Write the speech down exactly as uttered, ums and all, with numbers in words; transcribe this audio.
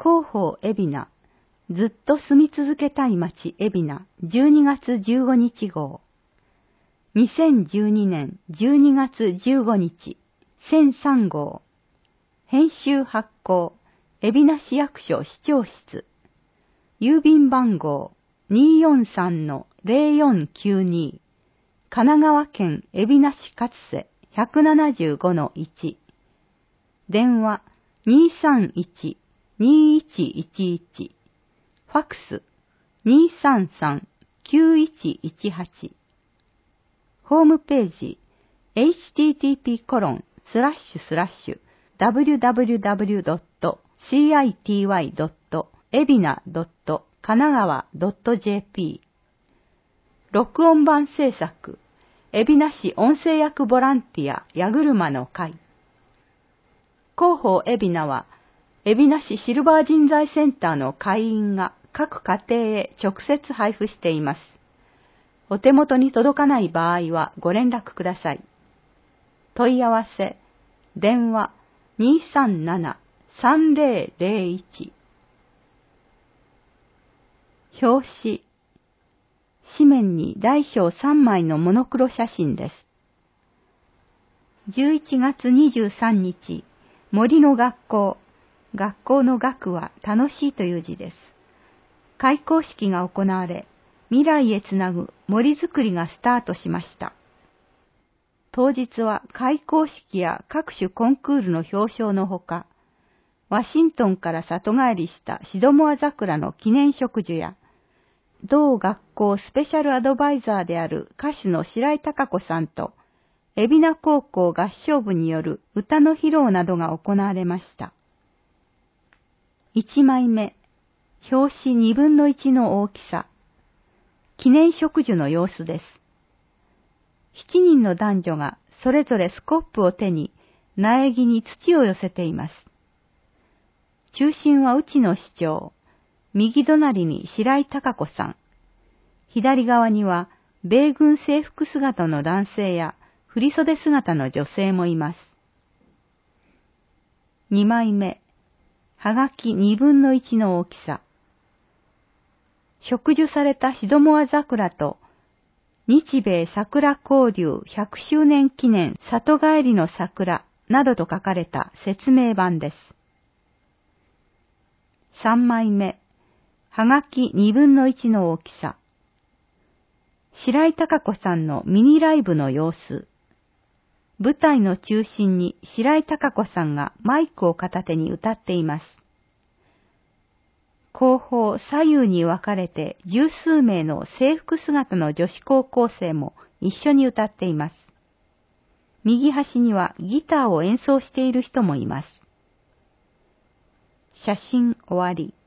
広報海老名、ずっと住み続けたい街海老名、じゅうにがつじゅうごにち号。にせんじゅうにねんじゅうにがつじゅうごにち、せんさん号。編集発行、海老名市役所市長室。郵便番号 にーよんさんのぜろよんきゅうに、神奈川県海老名市勝瀬 ひゃくななじゅうごのいち。電話 にーさんいち にーいちいちいち。ファックス にーさんさん きゅういちいちはち。ホームページ エイチティーティーピーコロンスラッシュスラッシュダブリュダブリュダブリュドットシーアイティーワイドットエビナドットカナガワドットジェーピー。録音版制作、海老名市音声役ボランティア矢車の会。広報海老名は、海老名市シルバー人材センターの会員が各家庭へ直接配布しています。お手元に届かない場合はご連絡ください。問い合わせ、電話 にーさんなな さんぜろぜろいち。表紙。紙面に大小さんまいのモノクロ写真です。じゅういちがつにじゅうさんにち、森の学校。学校の学は楽しいという字です。開校式が行われ、未来へつなぐ森づくりがスタートしました。当日は開校式や各種コンクールの表彰のほか、ワシントンから里帰りしたシドモア桜の記念植樹や、同学校スペシャルアドバイザーである歌手の白井貴子さんと、海老名高校合唱部による歌の披露などが行われました。いちまいめ、表紙にぶんのいちの大きさ。記念植樹の様子です。しちにんの男女がそれぞれスコップを手に苗木に土を寄せています。中心は内野市長、右隣に白井貴子さん、左側には米軍制服姿の男性や振袖姿の女性もいます。にまいめ、はがきにぶんのいちの大きさ。植樹されたシドモア桜と日米桜交流ひゃくしゅうねん記念里帰りの桜などと書かれた説明版です。さんまいめ、はがきにぶんのいちの大きさ。白井貴子さんのミニライブの様子。舞台の中心に白井貴子さんがマイクを片手に歌っています。後方左右に分かれて十数名の制服姿の女子高校生も一緒に歌っています。右端にはギターを演奏している人もいます。写真終わり。